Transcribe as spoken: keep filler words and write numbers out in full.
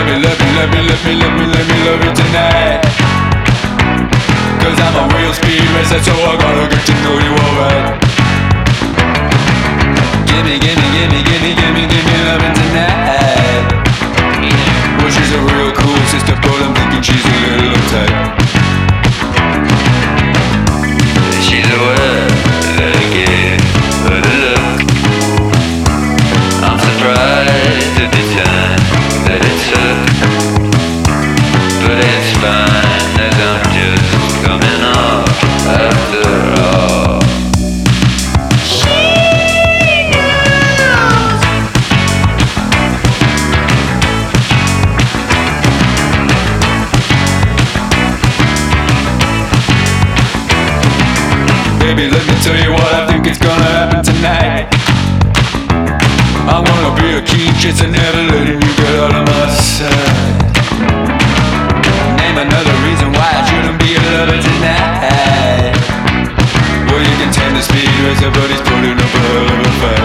let me, let me, let me, let me, let me, let me love you tonight. Cause I'm a real speed racer, so I gotta get to know you alright. Gimme, gimme, gimme, gimme, gimme, gimme loving tonight. Well, she's a real cool sister, but I'm thinking she's a little uptight. She's aware that I gave her the look. I'm surprised at the time that it took, but it's fine as I'm just coming off after all. She knows. Baby, let me tell you what I think is gonna happen tonight. I'm gonna be a keen chaser, never letting you get out of my sight. Name another reason why I shouldn't be a lover tonight. Well, you can tend to speed racer, but he's putting up a hell of a fight.